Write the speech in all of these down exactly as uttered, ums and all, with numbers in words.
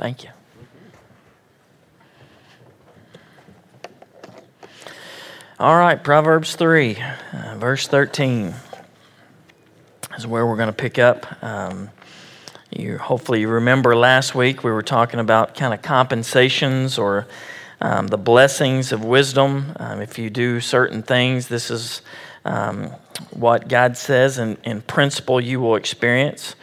Thank you. All right, Proverbs three, uh, verse thirteen is where we're going to pick up. Um, you hopefully you remember last week we were talking about kind of compensations or um, the blessings of wisdom. Um, if you do certain things, this is um, what God says, and in principle you will experience.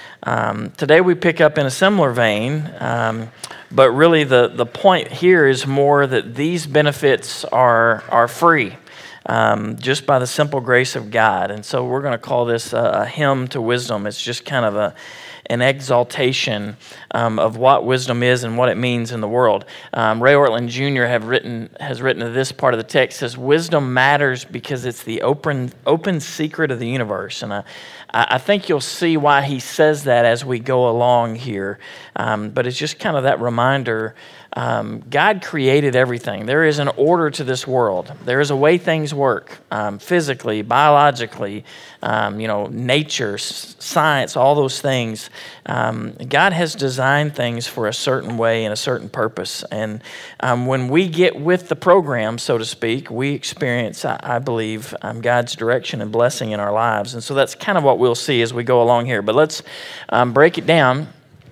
Um, today we pick up in a similar vein, um, but really the, the point here is more that these benefits are are free, um, just by the simple grace of God. And so we're going to call this a, a hymn to wisdom. It's just kind of a an exaltation um, of what wisdom is and what it means in the world. Um, Ray Ortlund Junior have written has written this part of the text, says wisdom matters because it's the open open secret of the universe. And I, I think you'll see why he says that as we go along here. Um, but it's just kind of that reminder. Um, God created everything. There is an order to this world. There is a way things work, um, physically, biologically, um, you know, nature, s- science, all those things. Um, God has designed things for a certain way and a certain purpose. And um, when we get with the program, so to speak, we experience, I, I believe, um, God's direction and blessing in our lives. And so that's kind of what we'll see as we go along here. But let's um, break it down.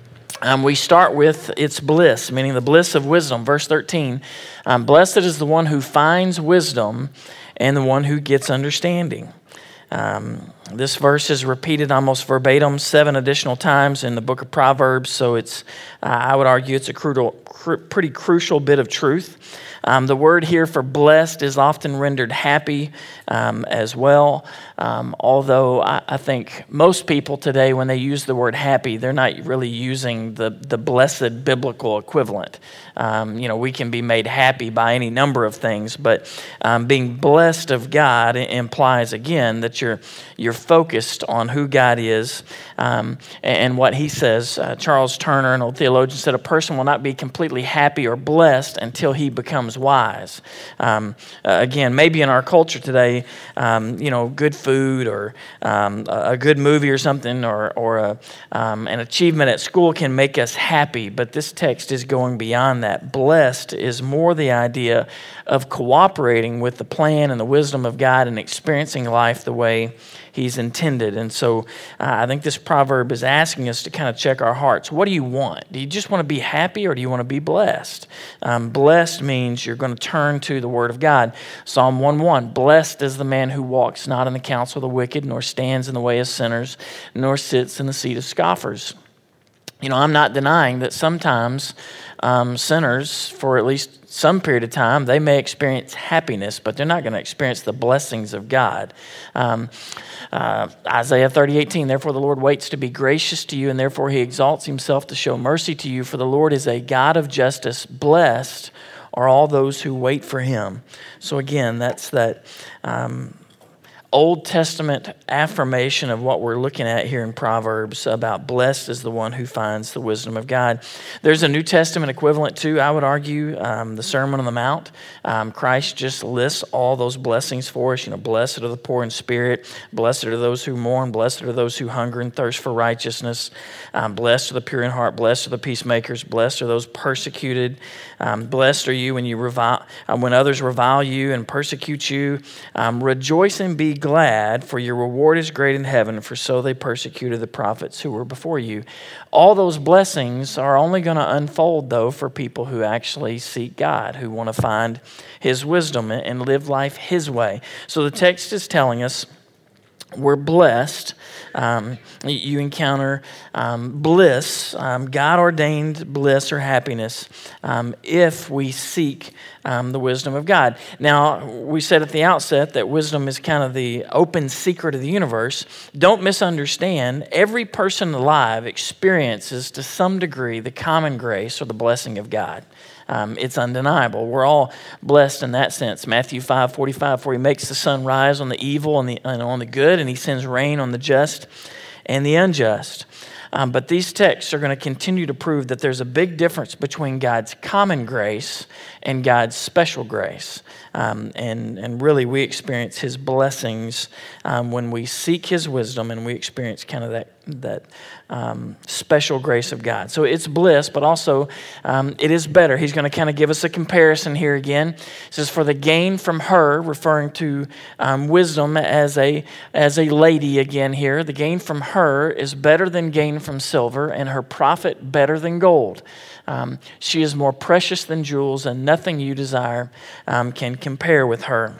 Um, we start with its bliss, meaning the bliss of wisdom. Verse thirteen, um, blessed is the one who finds wisdom and the one who gets understanding. Um, this verse is repeated almost verbatim seven additional times in the book of Proverbs, so it's, uh, I would argue it's a crucial, cr- pretty crucial bit of truth. Um, the word here for blessed is often rendered happy um, as well, um, although I, I think most people today, when they use the word happy, they're not really using the, the blessed biblical equivalent. Um, you know, we can be made happy by any number of things, but um, being blessed of God implies, again, that you're you're focused on who God is um, and what He says. Uh, Charles Turner, an old theologian, said a person will not be completely happy or blessed until he becomes wise. Um, uh, again, maybe in our culture today, um, you know, good food or um, a good movie or something, or or a, um, an achievement at school can make us happy. But this text is going beyond that. Blessed is more the idea of cooperating with the plan and the wisdom of God and experiencing life the way He's intended. And so uh, I think this proverb is asking us to kind of check our hearts. What do you want? Do you just want to be happy, or do you want to be blessed? Um, blessed means you're going to turn to the Word of God. Psalm one one, blessed is the man who walks not in the counsel of the wicked, nor stands in the way of sinners, nor sits in the seat of scoffers. You know, I'm not denying that sometimes um, sinners, for at least some period of time, they may experience happiness, but they're not going to experience the blessings of God. Um, uh, Isaiah thirty eighteen, therefore the Lord waits to be gracious to you, and therefore He exalts Himself to show mercy to you, for the Lord is a God of justice. Blessed are all those who wait for Him. So again, that's that Um, Old Testament affirmation of what we're looking at here in Proverbs about blessed is the one who finds the wisdom of God. There's a New Testament equivalent to, I would argue, um, the Sermon on the Mount. Um, Christ just lists all those blessings for us. You know, blessed are the poor in spirit, blessed are those who mourn, blessed are those who hunger and thirst for righteousness, um, blessed are the pure in heart, blessed are the peacemakers, blessed are those persecuted, um, blessed are you when you revile, uh, when others revile you and persecute you. Um, rejoice and be glad, for your reward is great in heaven, for so they persecuted the prophets who were before you. All those blessings are only going to unfold, though, for people who actually seek God, who want to find His wisdom and live life His way. So the text is telling us we're blessed. Um, you encounter um, bliss, um, God-ordained bliss or happiness, um, if we seek um, the wisdom of God. Now, we said at the outset that wisdom is kind of the open secret of the universe. Don't misunderstand. Every person alive experiences to some degree the common grace or the blessing of God. Um, it's undeniable. We're all blessed in that sense. Matthew five forty-five, for He makes the sun rise on the evil and, the, and on the good, and He sends rain on the just and the unjust. Um, but these texts are going to continue to prove that there's a big difference between God's common grace and God's special grace. Um, and, and really, we experience his blessings um, when we seek his wisdom, and we experience kind of that, that um, special grace of God. So it's bliss, but also um, it is better. He's going to kind of give us a comparison here again. It says, for the gain from her, referring to um, wisdom as a, as a lady again here, the gain from her is better than gain from silver, and her profit better than gold. Um, she is more precious than jewels, and nothing you desire um, can compare with her.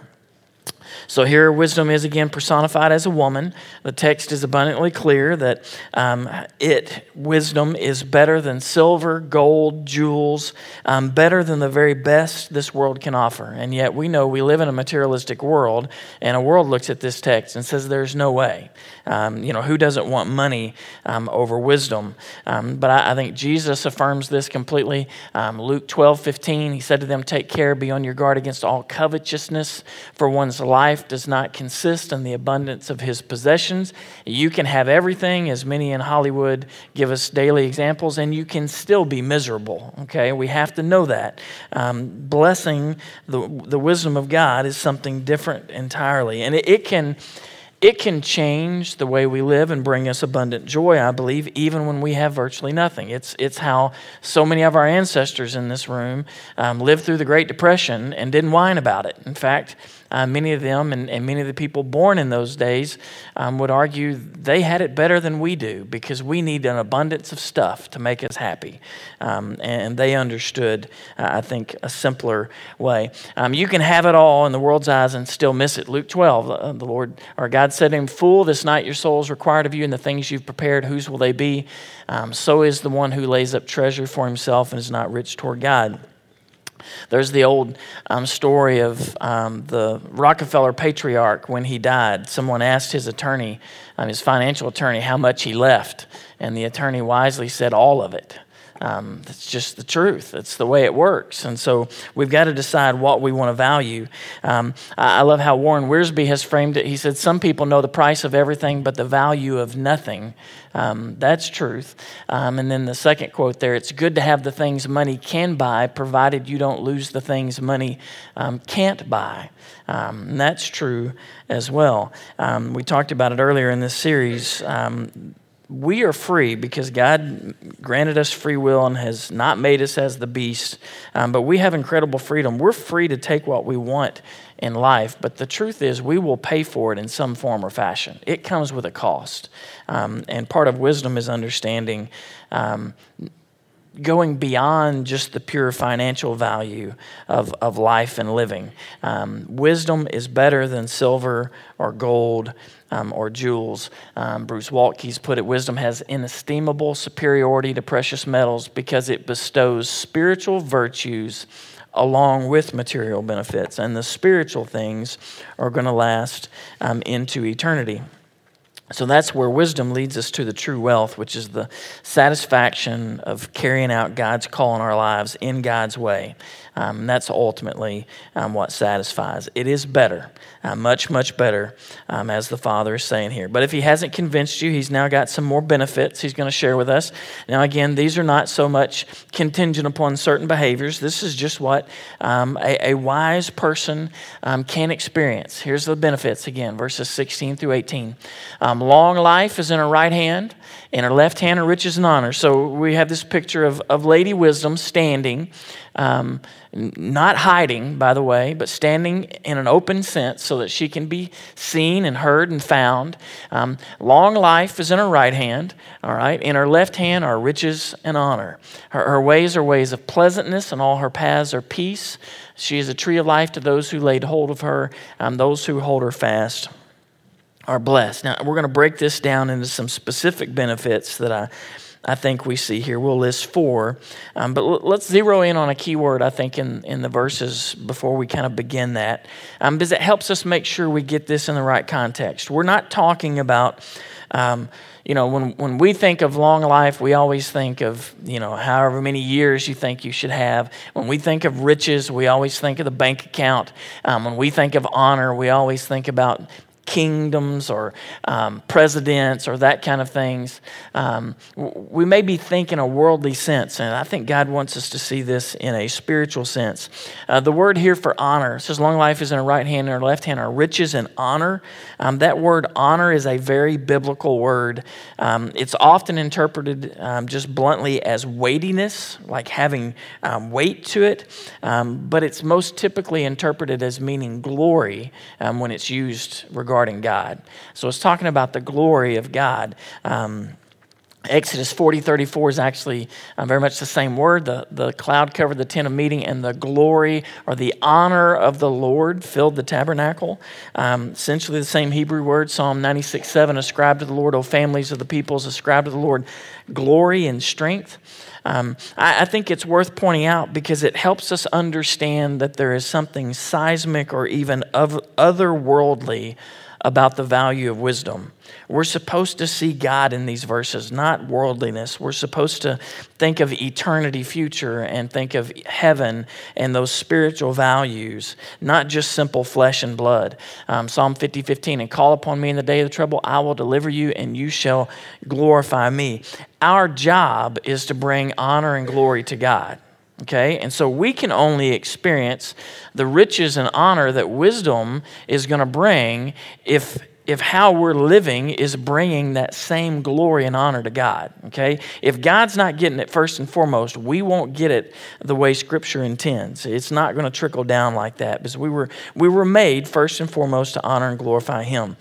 So here wisdom is again personified as a woman. The text is abundantly clear that um, it, wisdom, is better than silver, gold, jewels, um, better than the very best this world can offer. And yet we know we live in a materialistic world, and a world looks at this text and says there's no way. Um, you know, who doesn't want money um, over wisdom? Um, but I, I think Jesus affirms this completely. Um, Luke twelve fifteen, he said to them, take care, be on your guard against all covetousness, for one's life does not consist in the abundance of his possessions. You can have everything, as many in Hollywood give us daily examples, and you can still be miserable, okay? We have to know that. Um, blessing the, the wisdom of God is something different entirely, and it, it can... It can change the way we live and bring us abundant joy, I believe, even when we have virtually nothing. It's it's how so many of our ancestors in this room um, lived through the Great Depression and didn't whine about it. In fact, uh, many of them and, and many of the people born in those days um, would argue they had it better than we do because we need an abundance of stuff to make us happy. Um, and they understood, uh, I think, a simpler way. Um, you can have it all in the world's eyes and still miss it. Luke twelve, uh, the Lord, our God, said to him, fool, this night your soul is required of you, and the things you've prepared, whose will they be? Um, so is the one who lays up treasure for himself and is not rich toward God. There's the old um, story of um, the Rockefeller patriarch when he died. Someone asked his attorney, um, his financial attorney, how much he left, and the attorney wisely said, all of it. Um, that's just the truth. It's the way it works. And so we've got to decide what we want to value. Um, I, I love how Warren Wiersbe has framed it. He said, some people know the price of everything but the value of nothing. Um, that's truth. Um, and then the second quote there, it's good to have the things money can buy, provided you don't lose the things money um, can't buy. Um, and that's true as well. Um, we talked about it earlier in this series. Um, We are free because God granted us free will and has not made us as the beast. Um, but we have incredible freedom. We're free to take what we want in life. But the truth is we will pay for it in some form or fashion. It comes with a cost. Um, and part of wisdom is understanding um, going beyond just the pure financial value of, of life and living. Um, wisdom is better than silver or gold um, or jewels. Um, Bruce Waltke's put it, wisdom has inestimable superiority to precious metals because it bestows spiritual virtues along with material benefits. And the spiritual things are going to last um, into eternity. So that's where wisdom leads us to the true wealth, which is the satisfaction of carrying out God's call in our lives in God's way. Um, and that's ultimately um, what satisfies. It is better, uh, much, much better, um, as the Father is saying here. But if he hasn't convinced you, he's now got some more benefits he's going to share with us. Now, again, these are not so much contingent upon certain behaviors. This is just what um, a, a wise person um, can experience. Here's the benefits again, verses sixteen through eighteen. Um, long life is in her right hand, in her left hand are riches and honor. So we have this picture of, of Lady Wisdom standing, um, not hiding, by the way, but standing in an open sense so that she can be seen and heard and found. Um, long life is in her right hand, all right? In her left hand are riches and honor. Her, her ways are ways of pleasantness, and all her paths are peace. She is a tree of life to those who laid hold of her, um, those who hold her fast are blessed. Now, we're going to break this down into some specific benefits that I I think we see here. We'll list four, um, but l- let's zero in on a key word, I think, in, in the verses before we kind of begin that, um, because it helps us make sure we get this in the right context. We're not talking about, um, you know, when, when we think of long life, we always think of, you know, however many years you think you should have. When we think of riches, we always think of the bank account. Um, when we think of honor, we always think about kingdoms or um, presidents or that kind of things. Um, we may be thinking a worldly sense, and I think God wants us to see this in a spiritual sense. Uh, the word here for honor, it says long life is in our right hand and our left hand are riches and honor. Um, that word honor is a very biblical word. Um, it's often interpreted um, just bluntly as weightiness, like having um, weight to it, um, but it's most typically interpreted as meaning glory um, when it's used regarding regarding God. So it's talking about the glory of God. Um, Exodus forty thirty-four is actually uh, very much the same word. The, the cloud covered the tent of meeting, and the glory or the honor of the Lord filled the tabernacle. Um, essentially the same Hebrew word. Psalm ninety-six seven, ascribe to the Lord, O families of the peoples, ascribe to the Lord glory and strength. Um, I, I think it's worth pointing out because it helps us understand that there is something seismic or even of otherworldly about the value of wisdom. We're supposed to see God in these verses, not worldliness. We're supposed to think of eternity future and think of heaven and those spiritual values, not just simple flesh and blood. Um, Psalm fifty fifteen, and call upon me in the day of trouble, I will deliver you and you shall glorify me. Our job is to bring honor and glory to God. Okay, and so we can only experience the riches and honor that wisdom is going to bring if if how we're living is bringing that same glory and honor to God. Okay, if God's not getting it first and foremost, we won't get it the way Scripture intends. It's not going to trickle down like that because we were we were made first and foremost to honor and glorify Him.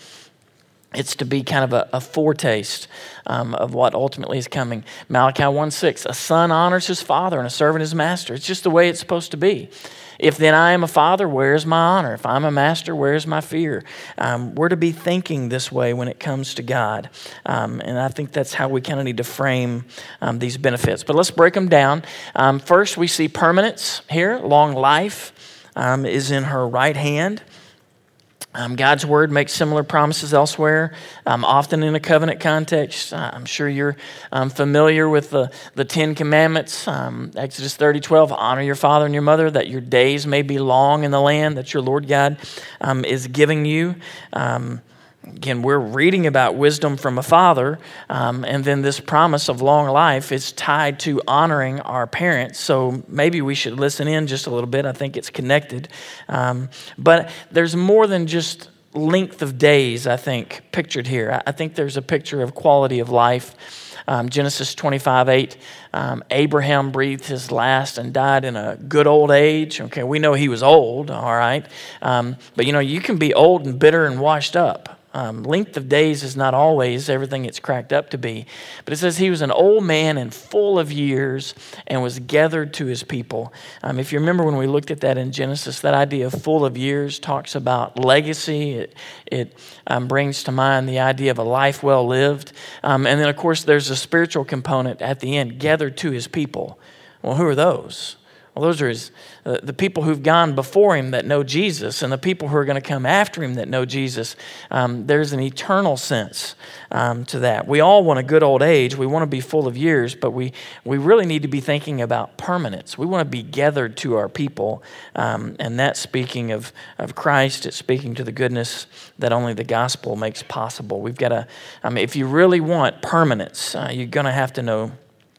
It's to be kind of a, a foretaste um, of what ultimately is coming. Malachi one six, a son honors his father and a servant his master. It's just the way it's supposed to be. If then I am a father, where is my honor? If I'm a master, where is my fear? Um, we're to be thinking this way when it comes to God. Um, and I think that's how we kind of need to frame um, these benefits. But let's break them down. Um, first, we see permanence here. Long life um, is in her right hand. Um, God's word makes similar promises elsewhere, um, often in a covenant context. Uh, I'm sure you're um, familiar with the, the Ten Commandments. Um, Exodus thirty twelve, honor your father and your mother, that your days may be long in the land that your Lord God um, is giving you. Um, Again, we're reading about wisdom from a father, um, and then this promise of long life is tied to honoring our parents. So maybe we should listen in just a little bit. I think it's connected. Um, but there's more than just length of days, I think, pictured here. I think there's a picture of quality of life. Um, Genesis twenty-five eight, um, Abraham breathed his last and died in a good old age. Okay, we know he was old, all right. Um, but, you know, you can be old and bitter and washed up. Um, length of days is not always everything it's cracked up to be. But it says he was an old man and full of years and was gathered to his people. Um, if you remember when we looked at that in Genesis, that idea of full of years talks about legacy. It, it um, brings to mind the idea of a life well lived. Um, and then, of course, there's a spiritual component at the end, gathered to his people. Well, who are those? Well, those are his, uh, the people who've gone before him that know Jesus and the people who are going to come after him that know Jesus. Um, there's an eternal sense um, to that. We all want a good old age. We want to be full of years, but we, we really need to be thinking about permanence. We want to be gathered to our people, um, and that's speaking of, of Christ. It's speaking to the goodness that only the gospel makes possible. We've got to, I mean, if you really want permanence, uh, you're going to have to know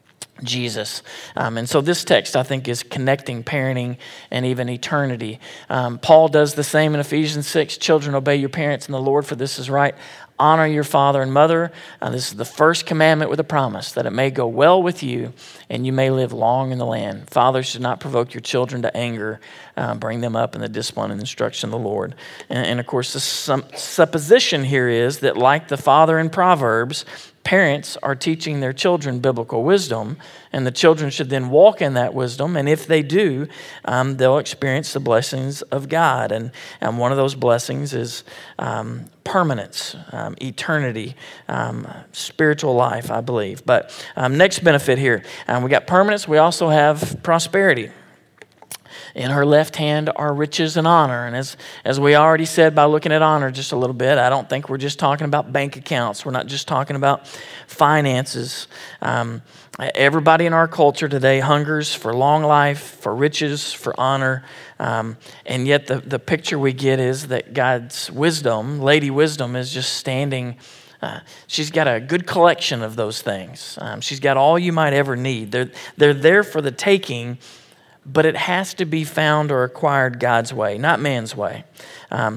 Jesus. Um, and so this text, I think, is connecting parenting and even eternity. Um, Paul does the same in Ephesians six. Children, obey your parents in the Lord, for this is right. Honor your father and mother. Uh, this is the first commandment with a promise, that it may go well with you and you may live long in the land. Fathers should not provoke your children to anger. Uh, bring them up in the discipline and instruction of the Lord. And, and of course, the sum, supposition here is that, like the father in Proverbs, parents are teaching their children biblical wisdom, and the children should then walk in that wisdom. And if they do, um, they'll experience the blessings of God. And, and one of those blessings is um, permanence, um, eternity, um, spiritual life, I believe. But um, next benefit here, um, we got permanence. We also have prosperity. In her left hand are riches and honor. And as, as we already said by looking at honor just a little bit, I don't think we're just talking about bank accounts. We're not just talking about finances. Um, everybody in our culture today hungers for long life, for riches, for honor. Um, and yet the, the picture we get is that God's wisdom, Lady Wisdom, is just standing. Uh, she's got a good collection of those things. Um, she's got all you might ever need. They're, they're there for the taking, but it has to be found or acquired God's way, not man's way. Um,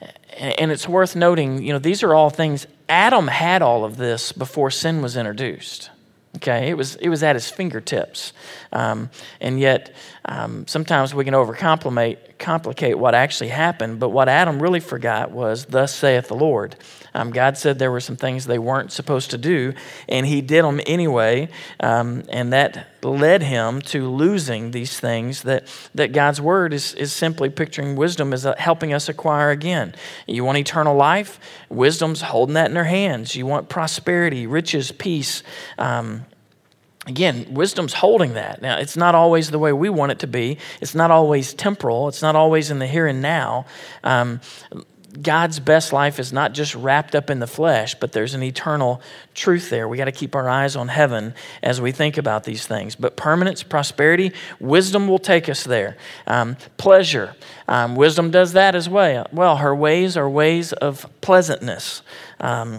and it's worth noting, you know, these are all things. Adam had all of this before sin was introduced. Okay, it was it was at his fingertips, um, and yet um, sometimes we can overcomplicate complicate what actually happened. But what Adam really forgot was, "Thus saith the Lord." Um, God said there were some things they weren't supposed to do, and he did them anyway, um, and that led him to losing these things that, that God's word is, is simply picturing wisdom as helping us acquire again. You want eternal life? Wisdom's holding that in her hands. You want prosperity, riches, peace. Um, Again, wisdom's holding that. Now, it's not always the way we want it to be. It's not always temporal. It's not always in the here and now. Um, God's best life is not just wrapped up in the flesh, but there's an eternal truth there. We got to keep our eyes on heaven as we think about these things. But permanence, prosperity, wisdom will take us there. Um, pleasure, um, wisdom does that as well. Well, her ways are ways of pleasantness. Um,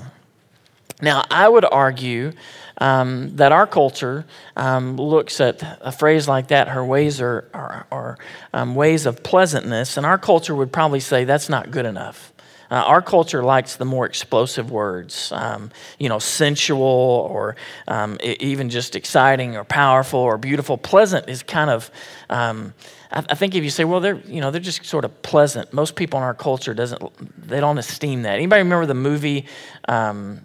now, I would argue Um, that our culture um, looks at a phrase like that, her ways are, are, are um, ways of pleasantness, and our culture would probably say that's not good enough. Uh, our culture likes the more explosive words, um, you know, sensual or um, e- even just exciting or powerful or beautiful. Pleasant is kind of, um, I, I think if you say, well, they're, you know, they're just sort of pleasant. Most people in our culture doesn't, they don't esteem that. Anybody remember the movie Um,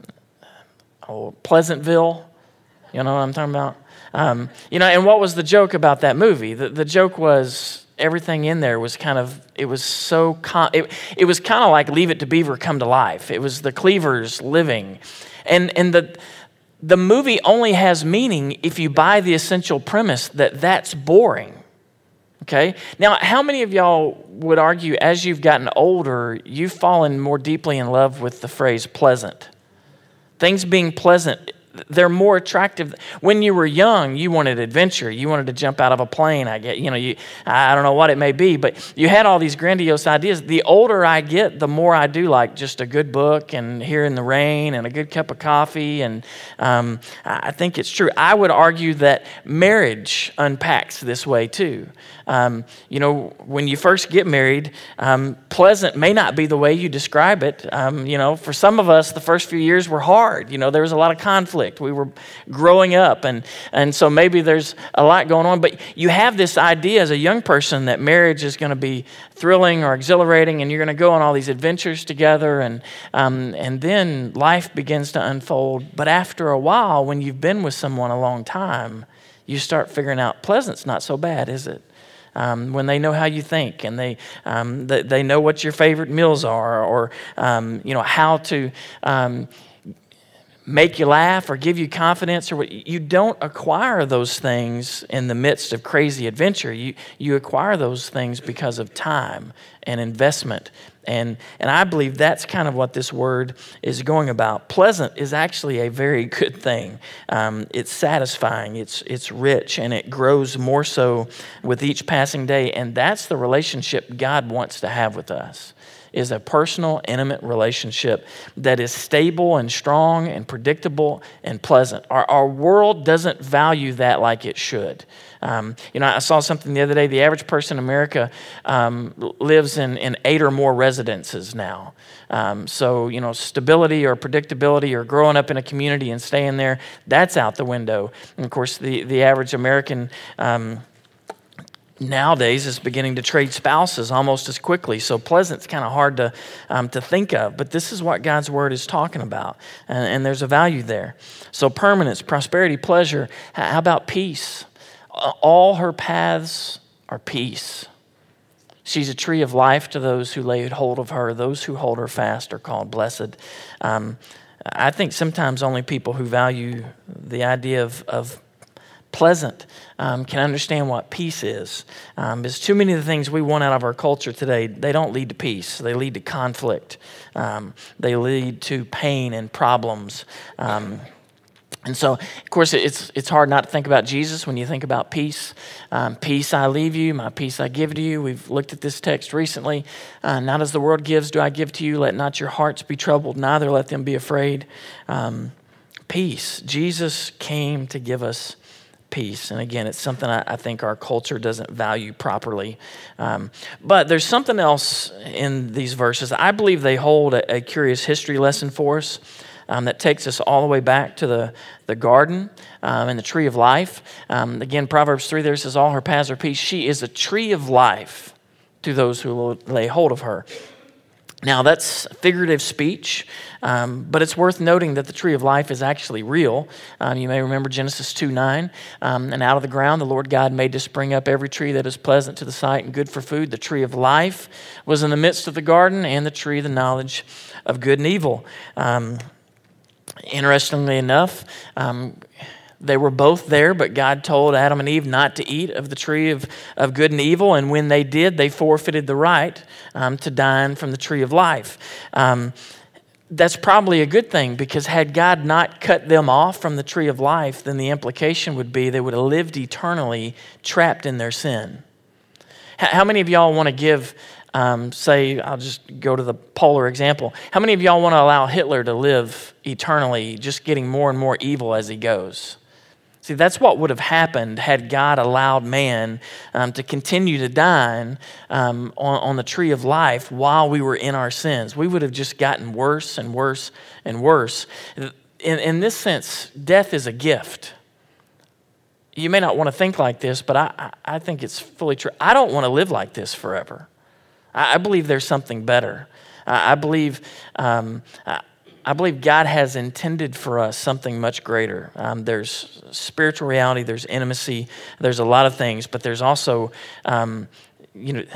Oh, Pleasantville, you know what I'm talking about? Um, you know, and what was the joke about that movie? The, the joke was everything in there was kind of, it was so, con- it, it was kind of like Leave It to Beaver come to life. It was the Cleavers living. And and the the movie only has meaning if you buy the essential premise that that's boring. Okay? Now, how many of y'all would argue as you've gotten older, you've fallen more deeply in love with the phrase pleasant? Things being pleasant, they're more attractive. When you were young, you wanted adventure. You wanted to jump out of a plane. I get, you know, you, I don't know what it may be, but you had all these grandiose ideas. The older I get, the more I do like just a good book and here in the rain and a good cup of coffee. And um, I think it's true. I would argue that marriage unpacks this way too. Um, you know, when you first get married, um, pleasant may not be the way you describe it. Um, you know, for some of us, the first few years were hard. You know, there was a lot of conflict. We were growing up, and and so maybe there's a lot going on. But you have this idea as a young person that marriage is going to be thrilling or exhilarating, and you're going to go on all these adventures together, and um, and then life begins to unfold. But after a while, when you've been with someone a long time, you start figuring out pleasant's not so bad, is it? Um, when they know how you think, and they, um, they they know what your favorite meals are, or um, you know how to um, make you laugh or give you confidence, or what. You don't acquire those things in the midst of crazy adventure. You you acquire those things because of time and investment. And and I believe that's kind of what this word is going about. Pleasant is actually a very good thing. Um, it's satisfying, it's it's rich, and it grows more so with each passing day. And that's the relationship God wants to have with us, is a personal, intimate relationship that is stable and strong and predictable and pleasant. Our, our world doesn't value that like it should. Um, you know, I saw something the other day. The average person in America um, lives in, in eight or more residences now. Um, so, you know, stability or predictability or growing up in a community and staying there, that's out the window. And of course, the, the average American um, nowadays is beginning to trade spouses almost as quickly. So pleasant's kind of hard to um, to think of, but this is what God's word is talking about, and, and there's a value there. So permanence, prosperity, pleasure. How about peace? All her paths are peace. She's a tree of life to those who lay hold of her. Those who hold her fast are called blessed. Um, I think sometimes only people who value the idea of, of pleasant, um, can understand what peace is. Um, because too many of the things we want out of our culture today, they don't lead to peace. They lead to conflict. Um, they lead to pain and problems. Um, And so, of course, it's it's hard not to think about Jesus when you think about peace. Um, peace I leave you, my peace I give to you. We've looked at this text recently. Uh, not as the world gives do I give to you. Let not your hearts be troubled, neither let them be afraid. Um, peace. Jesus came to give us peace. And again, it's something I, I think our culture doesn't value properly. Um, but there's something else in these verses. I believe they hold a, a curious history lesson for us. Um, that takes us all the way back to the, the garden um, and the tree of life. Um, again, Proverbs three there says, all her paths are peace. She is a tree of life to those who lay hold of her. Now, that's figurative speech, um, but it's worth noting that the tree of life is actually real. Um, you may remember Genesis two nine, um, and out of the ground the Lord God made to spring up every tree that is pleasant to the sight and good for food. The tree of life was in the midst of the garden, and the tree of the knowledge of good and evil. Um, Interestingly enough, um, they were both there, but God told Adam and Eve not to eat of the tree of, of good and evil, and when they did, they forfeited the right um, to dine from the tree of life. Um, that's probably a good thing, because had God not cut them off from the tree of life, then the implication would be they would have lived eternally trapped in their sin. H- how many of y'all want to give Um, say, I'll just go to the polar example. How many of y'all want to allow Hitler to live eternally, just getting more and more evil as he goes? See, that's what would have happened had God allowed man um, to continue to dine um, on, on the tree of life while we were in our sins. We would have just gotten worse and worse and worse. In, in this sense, death is a gift. You may not want to think like this, but I, I think it's fully true. I don't want to live like this forever. I believe there's something better. I believe um, I believe God has intended for us something much greater. Um, there's spiritual reality, there's intimacy, there's a lot of things, but there's also, um, you know,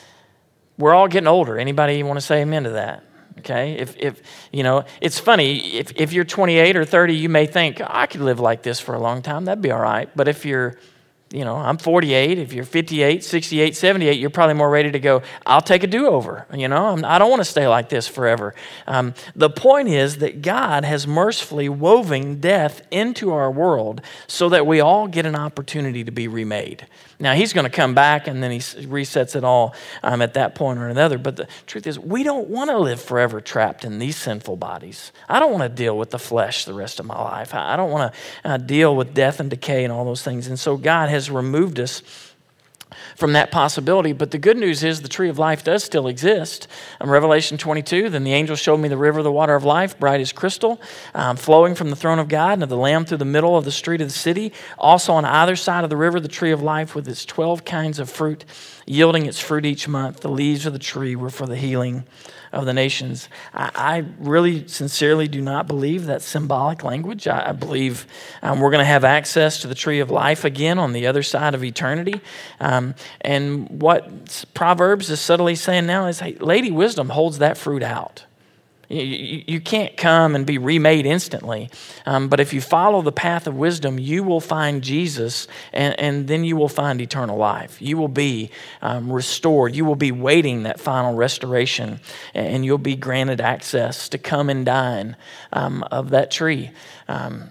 we're all getting older. Anybody want to say amen to that? Okay, if if you know, it's funny. If if you're twenty-eight or thirty, you may think I could live like this for a long time. That'd be all right. But if you're You know, I'm forty-eight. If you're fifty-eight, sixty-eight, seventy-eight, you're probably more ready to go, I'll take a do-over. You know, I'm, I don't want to stay like this forever. Um, the point is that God has mercifully woven death into our world so that we all get an opportunity to be remade. Now, he's going to come back and then he resets it all um, at that point or another. But the truth is, we don't want to live forever trapped in these sinful bodies. I don't want to deal with the flesh the rest of my life. I don't want to uh, deal with death and decay and all those things. And so God has removed us from that possibility. But the good news is the tree of life does still exist. In Revelation twenty-two, then the angel showed me the river of the water of life, bright as crystal, um, flowing from the throne of God and of the Lamb through the middle of the street of the city. Also on either side of the river, the tree of life with its twelve kinds of fruit, yielding its fruit each month. The leaves of the tree were for the healing of the nations. I, I really sincerely do not believe that's symbolic language. I, I believe um, we're going to have access to the tree of life again on the other side of eternity. Um, and what Proverbs is subtly saying now is, hey, Lady Wisdom holds that fruit out. You, you, you can't come and be remade instantly. Um, but if you follow the path of wisdom, you will find Jesus, and, and then you will find eternal life. You will be um, restored. You will be waiting that final restoration, and you'll be granted access to come and dine um, of that tree. Um,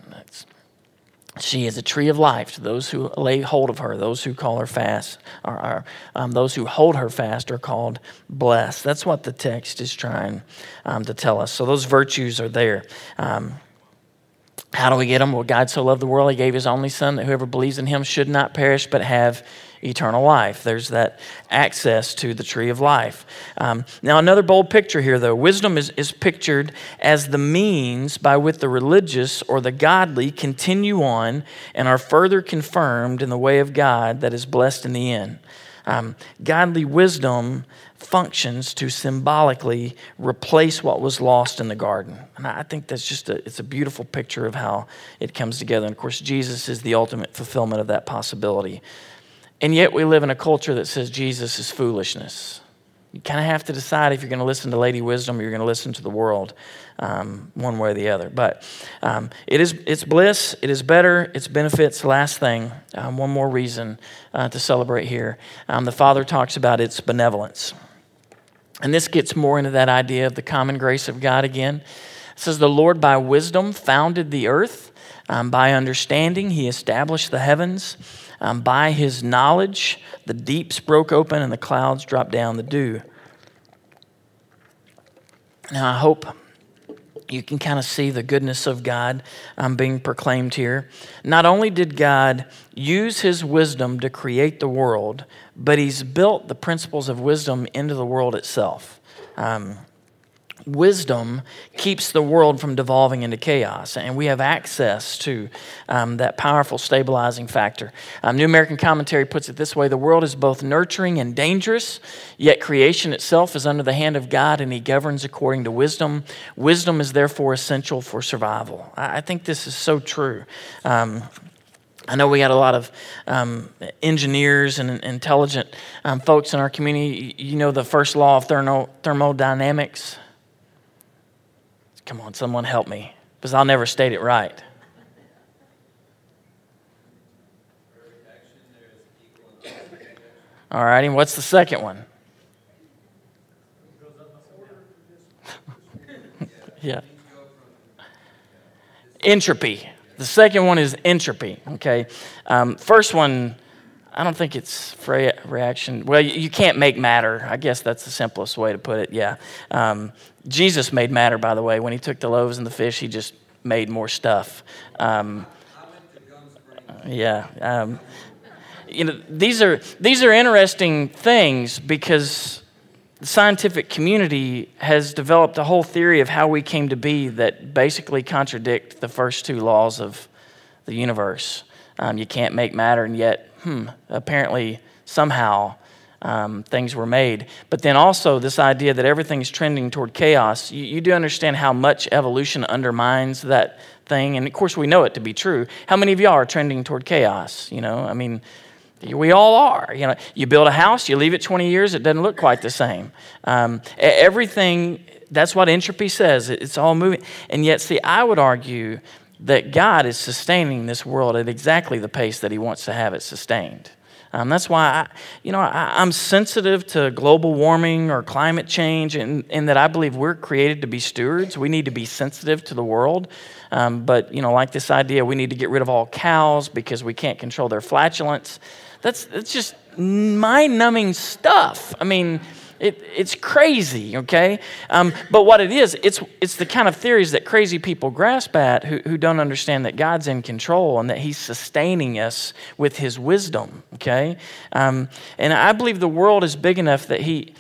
She is a tree of life to those who lay hold of her, those who call her fast, or, or um, those who hold her fast are called blessed. That's what the text is trying um, to tell us. So those virtues are there. Um, how do we get them? Well, God so loved the world, he gave his only son, that whoever believes in him should not perish, but have eternal life. There's that access to the tree of life. Um, now, another bold picture here, though. Wisdom is, is pictured as the means by which the religious or the godly continue on and are further confirmed in the way of God that is blessed in the end. Um, godly wisdom functions to symbolically replace what was lost in the garden. And I think that's just a, it's a beautiful picture of how it comes together. And of course, Jesus is the ultimate fulfillment of that possibility. And yet we live in a culture that says Jesus is foolishness. You kind of have to decide if you're going to listen to Lady Wisdom or you're going to listen to the world, um, one way or the other. But um, it is it's bliss, it is better, it's benefits. Last thing, um, one more reason uh, to celebrate here. Um, the Father talks about its benevolence. And this gets more into that idea of the common grace of God again. It says, the Lord by wisdom founded the earth. Um, by understanding, he established the heavens. Um, by his knowledge, the deeps broke open and the clouds dropped down the dew. Now, I hope you can kind of see the goodness of God um, being proclaimed here. Not only did God use his wisdom to create the world, but he's built the principles of wisdom into the world itself. Um, Wisdom keeps the world from devolving into chaos, and we have access to um, that powerful stabilizing factor. Um, New American Commentary puts it this way: the world is both nurturing and dangerous, yet creation itself is under the hand of God, and he governs according to wisdom. Wisdom is therefore essential for survival. I, I think this is so true. Um, I know we got a lot of um, engineers and intelligent um, folks in our community. You know the first law of thermo- thermodynamics? Come on, someone help me, because I'll never state it right. All righty, and what's the second one? Yeah. Entropy. The second one is entropy, okay? Um, first one, I don't think it's fra- reaction. Well, you, you can't make matter. I guess that's the simplest way to put it, yeah. Um, Jesus made matter, by the way. When he took the loaves and the fish, he just made more stuff. Um, yeah. Um, you know, these are these are interesting things because the scientific community has developed a whole theory of how we came to be that basically contradict the first two laws of the universe. Um, you can't make matter, and yet, hmm, apparently, somehow, um, things were made. But then also this idea that everything's trending toward chaos. You, you do understand how much evolution undermines that thing, and of course we know it to be true. How many of y'all are trending toward chaos? You know, I mean, we all are. You know, you build a house, you leave it twenty years, it doesn't look quite the same. Um, everything. That's what entropy says. It's all moving, and yet, see, I would argue that God is sustaining this world at exactly the pace that he wants to have it sustained. Um, that's why, I, you know, I, I'm sensitive to global warming or climate change, and, and that I believe we're created to be stewards. We need to be sensitive to the world. Um, but, you know, like this idea, we need to get rid of all cows because we can't control their flatulence. That's, that's just mind-numbing stuff. I mean, It, it's crazy, okay? Um, but what it is, it's it's the kind of theories that crazy people grasp at who, who don't understand that God's in control and that he's sustaining us with his wisdom, okay? Um, and I believe the world is big enough that he...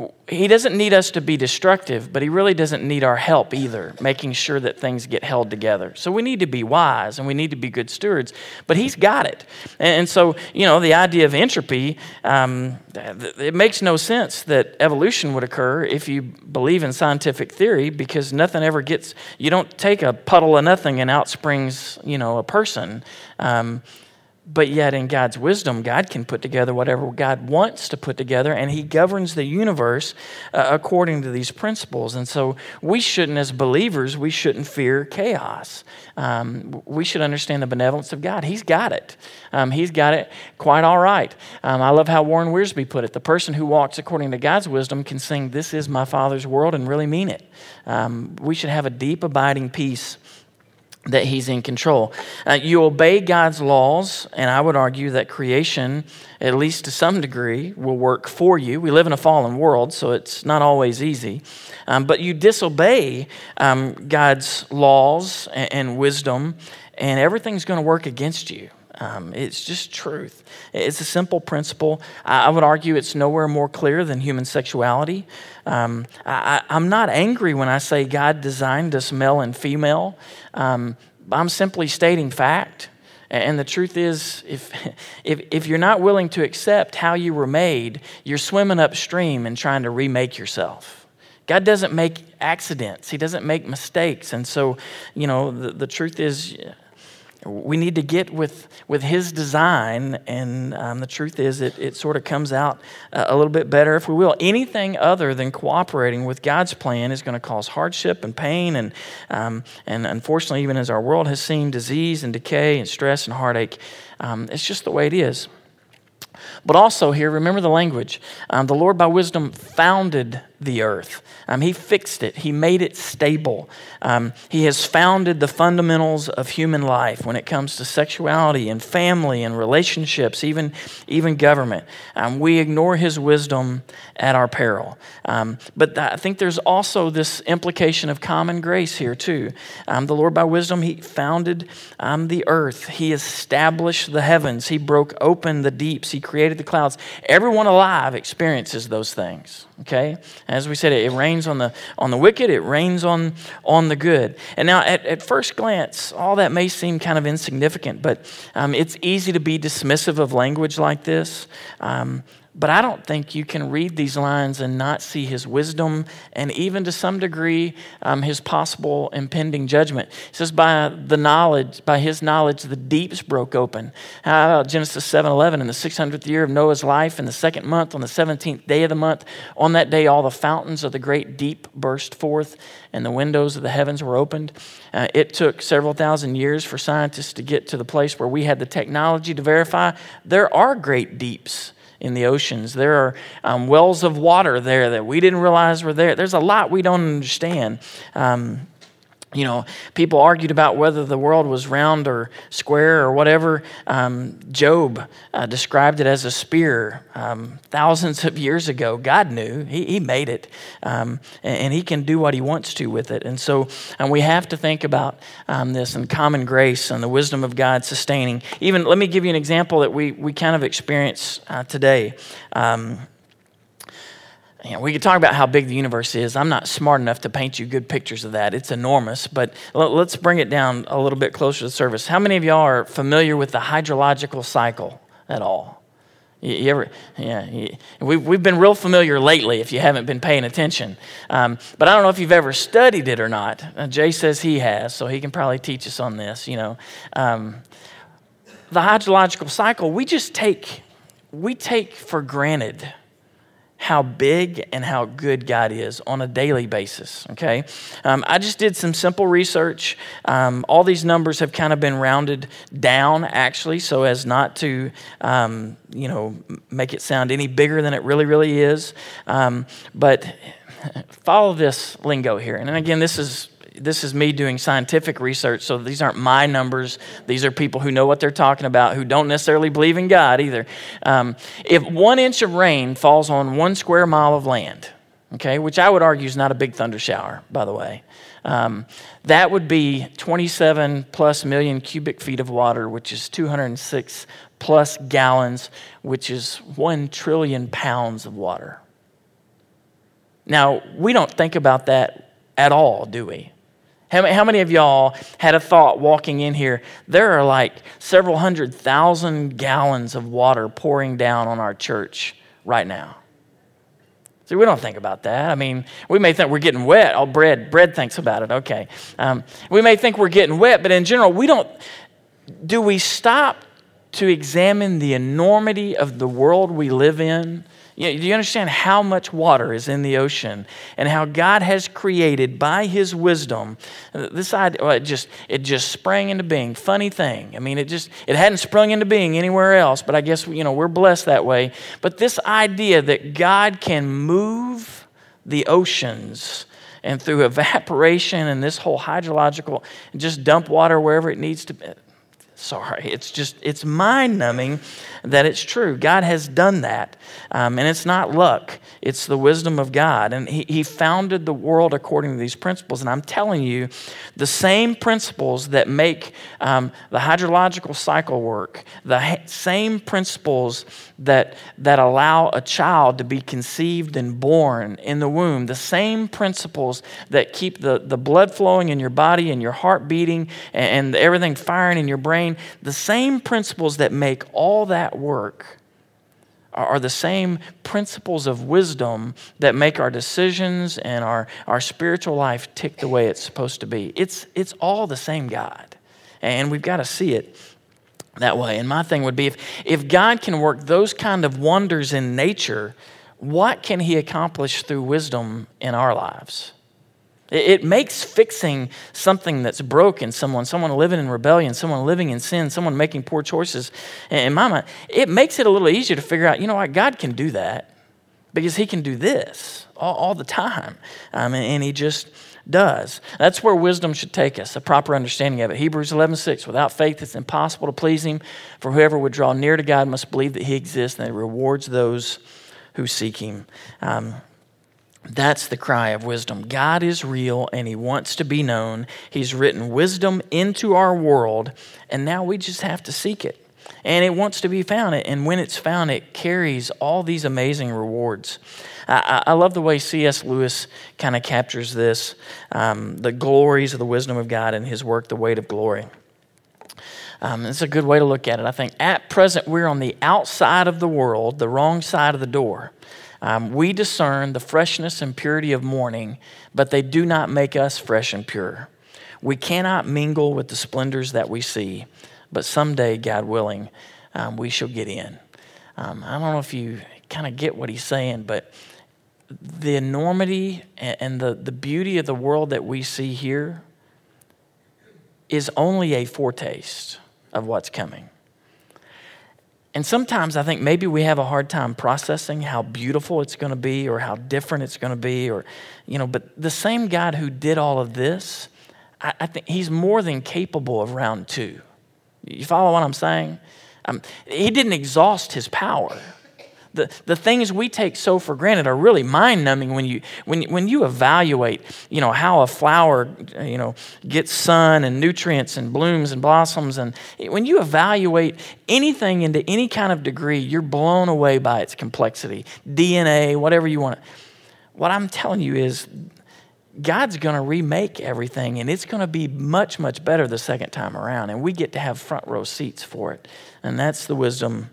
He doesn't need us to be destructive, but he really doesn't need our help either, making sure that things get held together. So we need to be wise and we need to be good stewards, but he's got it. And so, you know, the idea of entropy, um, it makes no sense that evolution would occur if you believe in scientific theory, because nothing ever gets, you don't take a puddle of nothing and out springs, you know, a person. Um, But yet in God's wisdom, God can put together whatever God wants to put together, and he governs the universe uh, according to these principles. And so we shouldn't, as believers, we shouldn't fear chaos. Um, we should understand the benevolence of God. He's got it. Um, he's got it quite all right. Um, I love how Warren Wiersbe put it. The person who walks according to God's wisdom can sing, "This is my Father's world," and really mean it. Um, we should have a deep, abiding peace that he's in control. Uh, you obey God's laws, and I would argue that creation, at least to some degree, will work for you. We live in a fallen world, so it's not always easy. Um, but you disobey um, God's laws and, and wisdom, and everything's going to work against you. Um, it's just truth. It's a simple principle. I, I would argue it's nowhere more clear than human sexuality. Um, I, I'm not angry when I say God designed us male and female. Um, I'm simply stating fact. And the truth is, if, if if you're not willing to accept how you were made, you're swimming upstream and trying to remake yourself. God doesn't make accidents. He doesn't make mistakes. And so, you know, the, the truth is, we need to get with, with his design, and um, the truth is it, it sort of comes out uh, a little bit better if we will. Anything other than cooperating with God's plan is going to cause hardship and pain, and, um, and unfortunately, even as our world has seen disease and decay and stress and heartache, um, it's just the way it is. But also here, remember the language. Um, the Lord by wisdom founded the earth. Um, he fixed it. He made it stable. Um, he has founded the fundamentals of human life when it comes to sexuality and family and relationships, even, even government. Um, we ignore his wisdom at our peril. Um, but I think there's also this implication of common grace here too. Um, the Lord by wisdom, he founded um, the earth. He established the heavens. He broke open the deeps. He created the clouds. Everyone alive experiences those things. Okay, as we said, it rains on the on the wicked. It rains on on the good. And now, at, at first glance, all that may seem kind of insignificant, but um, it's easy to be dismissive of language like this. Um, But I don't think you can read these lines and not see his wisdom and even to some degree um, his possible impending judgment. It says, by the knowledge, by his knowledge, the deeps broke open. How about Genesis seven eleven, in the six hundredth year of Noah's life, in the second month, on the seventeenth day of the month, on that day all the fountains of the great deep burst forth and the windows of the heavens were opened. Uh, it took several thousand years for scientists to get to the place where we had the technology to verify there are great deeps in the oceans. There are um, wells of water there that we didn't realize were there. There's a lot we don't understand. Um, you know, people argued about whether the world was round or square or whatever. Um, Job uh, described it as a spear um, thousands of years ago. God knew. He, he made it. Um, and, and he can do what he wants to with it. And so and we have to think about um, this and common grace and the wisdom of God sustaining. Even, let me give you an example that we, we kind of experience uh, today. Um You know, we could talk about how big the universe is. I'm not smart enough to paint you good pictures of that. It's enormous, but let's bring it down a little bit closer to the surface. How many of y'all are familiar with the hydrological cycle at all? You, you ever? Yeah, you, we've we've been real familiar lately. If you haven't been paying attention, um, but I don't know if you've ever studied it or not. Uh, Jay says he has, so he can probably teach us on this. You know, um, the hydrological cycle. We just take we take for granted how big and how good God is on a daily basis, okay? Um, I just did some simple research. Um, all these numbers have kind of been rounded down, actually, so as not to, um, you know, make it sound any bigger than it really, really is. Um, but follow this lingo here. And again, this is This is me doing scientific research, so these aren't my numbers. These are people who know what they're talking about, who don't necessarily believe in God either. Um, if one inch of rain falls on one square mile of land, okay, which I would argue is not a big thunder shower, by the way, um, that would be twenty-seven plus million cubic feet of water, which is two hundred six plus gallons, which is one trillion pounds of water. Now, we don't think about that at all, do we? How many of y'all had a thought walking in here, there are like several hundred thousand gallons of water pouring down on our church right now? See, we don't think about that. I mean, we may think we're getting wet. Oh, bread, bread thinks about it. Okay. Um, we may think we're getting wet, but in general, we don't. Do we stop to examine the enormity of the world we live in? You know, do you understand how much water is in the ocean and how God has created by his wisdom this idea? Well, it just it just sprang into being. Funny thing. I mean, it just it hadn't sprung into being anywhere else, but I guess you know we're blessed that way. But this idea that God can move the oceans and through evaporation and this whole hydrological and just dump water wherever it needs to be. Sorry, it's just, it's mind-numbing that it's true. God has done that. Um, and it's not luck. It's the wisdom of God. And he, he founded the world according to these principles. And I'm telling you, the same principles that make um, the hydrological cycle work, the ha- same principles that, that allow a child to be conceived and born in the womb, the same principles that keep the, the blood flowing in your body and your heart beating and, and everything firing in your brain, the same principles that make all that work are the same principles of wisdom that make our decisions and our, our spiritual life tick the way it's supposed to be. It's, it's all the same God. And we've got to see it that way. And my thing would be, if, if God can work those kind of wonders in nature, what can he accomplish through wisdom in our lives? It makes fixing something that's broken, someone, someone living in rebellion, someone living in sin, someone making poor choices, in my mind, it makes it a little easier to figure out, you know what, God can do that because he can do this all, all the time. Um, and, and he just does. That's where wisdom should take us, a proper understanding of it. Hebrews eleven six, without faith it's impossible to please him, for whoever would draw near to God must believe that he exists and that he rewards those who seek him. Um, That's the cry of wisdom. God is real and he wants to be known. He's written wisdom into our world, and now we just have to seek it. And it wants to be found. And when it's found, it carries all these amazing rewards. I, I love the way C S Lewis kind of captures this, um, the glories of the wisdom of God and his work, The Weight of Glory. Um, it's a good way to look at it, I think. At present, we're on the outside of the world, the wrong side of the door. Um, we discern the freshness and purity of morning, but they do not make us fresh and pure. We cannot mingle with the splendors that we see, but someday, God willing, um, we shall get in. Um, I don't know if you kind of get what he's saying, but the enormity and the, the beauty of the world that we see here is only a foretaste of what's coming. And sometimes I think maybe we have a hard time processing how beautiful it's going to be or how different it's going to be, or, you know, but the same God who did all of this, I, I think he's more than capable of round two. You follow what I'm saying? Um, he didn't exhaust his power. The, the things we take so for granted are really mind-numbing when you when when you evaluate, you know, how a flower, you know, gets sun and nutrients and blooms and blossoms, and when you evaluate anything into any kind of degree, you're blown away by its complexity, D N A, whatever you want. What I'm telling you is, God's going to remake everything, and it's going to be much, much better the second time around, and we get to have front row seats for it, and that's the wisdom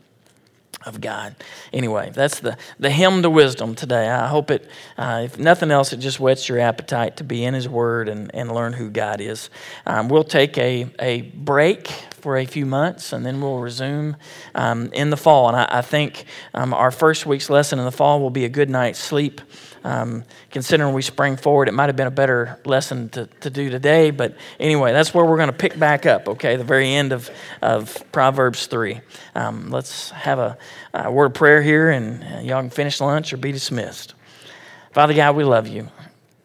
of God. Anyway, that's the, the hymn to wisdom today. I hope it, uh, if nothing else, it just whets your appetite to be in his word and, and learn who God is. Um, we'll take a, a break for a few months, and then we'll resume um, in the fall. And I, I think um, our first week's lesson in the fall will be a good night's sleep. Um, considering we sprang forward, it might have been a better lesson to, to do today. But anyway, that's where we're going to pick back up, okay, the very end of, of Proverbs three. Um, let's have a, a word of prayer here, and y'all can finish lunch or be dismissed. Father God, we love you.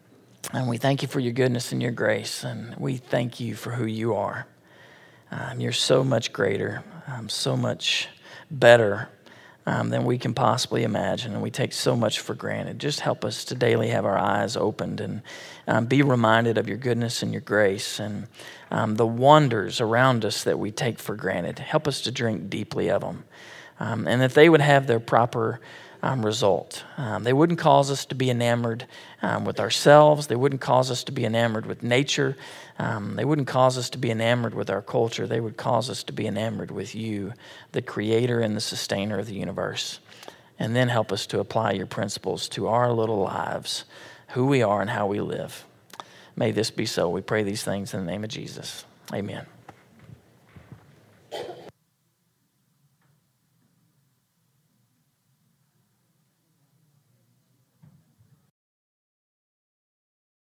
And we thank you for your goodness and your grace. And we thank you for who you are. Um, you're so much greater, um, so much better Um, than we can possibly imagine, and we take so much for granted. Just help us to daily have our eyes opened and um, be reminded of your goodness and your grace and um, the wonders around us that we take for granted. Help us to drink deeply of them, um, and that they would have their proper um, result. Um, they wouldn't cause us to be enamored um, with ourselves. They wouldn't cause us to be enamored with nature. Um, they wouldn't cause us to be enamored with our culture. They would cause us to be enamored with you, the creator and the sustainer of the universe. And then help us to apply your principles to our little lives, who we are and how we live. May this be so. We pray these things in the name of Jesus. Amen.